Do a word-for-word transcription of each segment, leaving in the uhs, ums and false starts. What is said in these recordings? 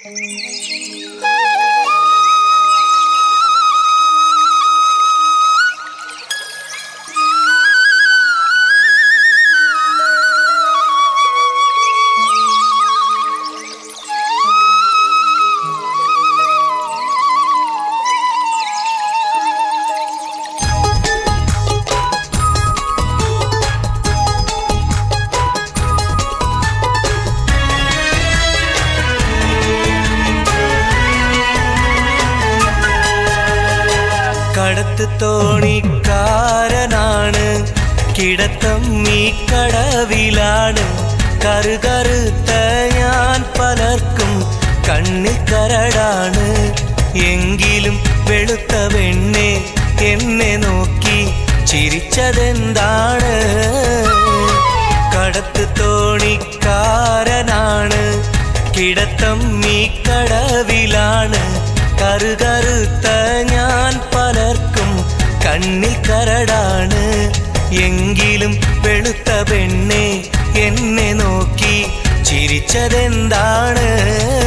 കടത്ത് തോണിക്കാരനാണ്, കിടത്തം ഈ കടവിലാണ്. കറുകറുത്ത ഞാൻ പലർക്കും കണ്ണിൽ കരടാണ്. എങ്കിലും വെളുത്ത പെണ്ണെ എന്നെ നോക്കി ചിരിച്ചതെന്താണ്? കടത്ത് തോണിക്കാരനാണ്, കിടത്തം ഈ കടവിലാണ്. കറുകറുത്ത ഞാൻ പലർക്കും കണ്ണിൽ കരടാണ്. എങ്കിലും വെളുത്ത പെണ്ണെ എന്നെ നോക്കി ചിരിച്ചതെന്താണ്?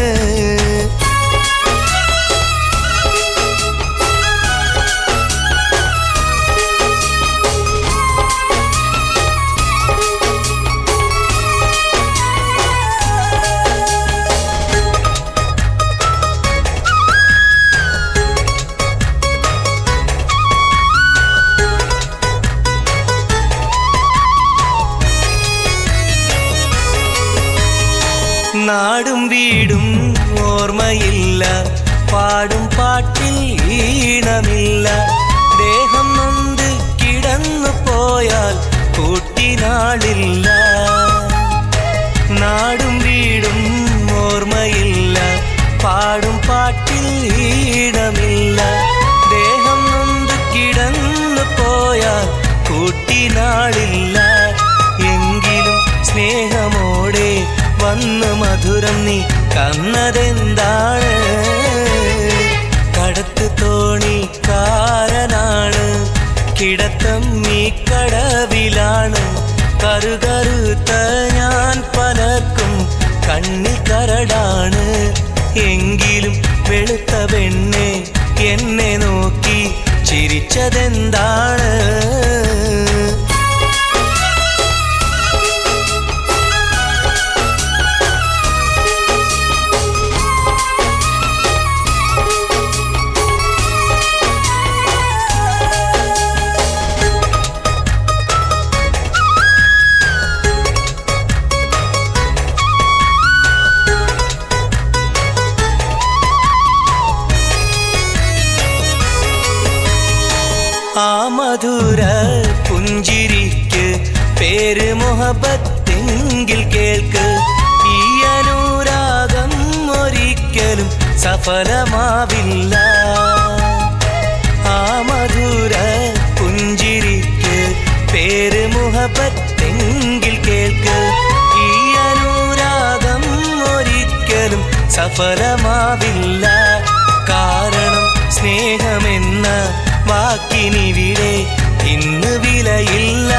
നാടും വീടും ഓർമ്മയില്ല, പാടും പാട്ടിൽ ഈണമില്ല. ദേഹം നൊന്ത് കിടന്നു പോയാൽ കൂട്ടിനാളില്ല. നാടും വീടും ഓർമ്മയില്ല, പാടും പാട്ടിൽ ഈണമില്ല. ദേഹം നൊന്ത് കിടന്നു പോയാൽ കൂട്ടിനാളില്ല. എങ്കിലും സ്നേഹമോടെ വന്ന് മധുരം നീ കന്നതെന്താണ്? കടത്ത് തോണിക്കാരനാണ്, കിടത്തം ഈ കടവിലാണ്. കറുകറുത്ത ഞാൻ പലർക്കും കണ്ണിൽ കരടാണ്. എങ്കിലും വെളുത്ത പെണ്ണെ എന്നെ നോക്കി ചിരിച്ചതെന്താണ്? ആ മധുര പുഞ്ചിരിക്ക് പേര് മുഹബത്തെങ്കിൽ കേൾക്ക്. ഈ അനുരാഗം ഒരിക്കലും സഫലമാവില്ല. ആ മധുര പുഞ്ചിരിക്ക് പേര് മുഹബത്തെങ്കിൽ കേൾക്ക്. ഈ അനുരാഗം ഒരിക്കലും സഫലമാവില്ല. കാരണം സ്നേഹമെന്ന വാക്കിനിവിടെ ഇന്ന് വിലയില്ല.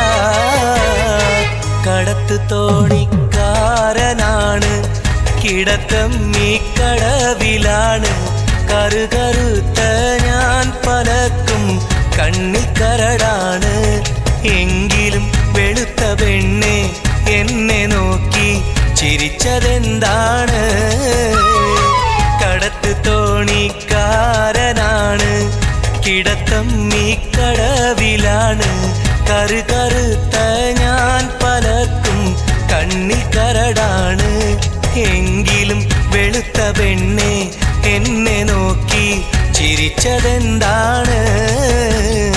കടത്ത് തോണിക്കാരനാണ്, കിടത്തം ഈ കടവിലാണ്. കറുകറുത്ത ഞാൻ പലർക്കും കണ്ണിൽ കരടാണ്. എങ്കിലും വെളുത്ത പെണ്ണെ എന്നെ നോക്കി ചിരിച്ചതെന്താണ്? കടത്ത് തോണിക്കാരനാണ്, കിടത്തം ഈ കടവിലാണ്. കറുകറുത്ത ഞാൻ പലർക്കും കണ്ണിൽ കരടാണ്. എങ്കിലും വെളുത്ത പെണ്ണെ എന്നെ നോക്കി ചിരിച്ചതെന്താണ്?